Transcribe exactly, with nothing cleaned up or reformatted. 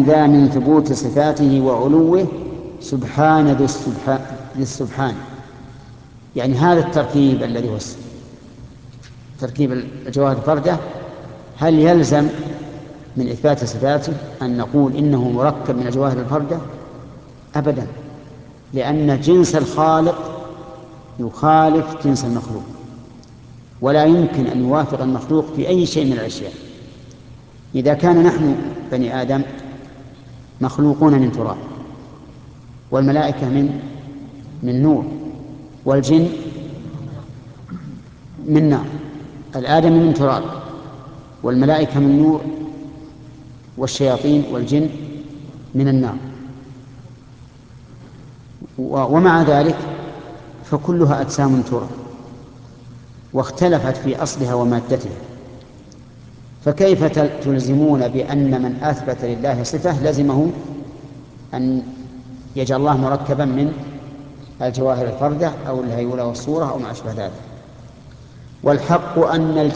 ذا من ثبوت صفاته وعلوه سبحان ذي السبحان, ذي السبحان. يعني هذا التركيب الذي هو تركيب الجواهر الفردة، هل يلزم من إثبات صفاته أن نقول إنه مركب من الجواهر الفردة؟ أبدا، لأن جنس الخالق يخالف جنس المخلوق، ولا يمكن أن يوافق المخلوق في أي شيء من الأشياء. إذا كان نحن بني آدم مخلوقون من تراب، والملائكة من من نور، والجن من نار، الآدم من تراب والملائكة من نور والشياطين والجن من النار، ومع ذلك فكلها أجسام تراب واختلفت في أصلها ومادتها، فكيف تلزمون بأن من أثبت لله صفة لزمه أن يجعل الله مركبا من الجواهر الفردة أو الهيولة والصورة أو ما أشبه ذلك؟ والحق أن